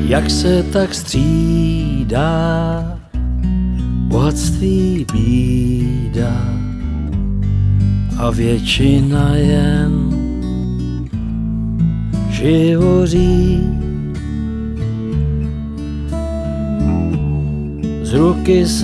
jak se tak střídá bohatství, bída a většina jen živoří. Z ruky se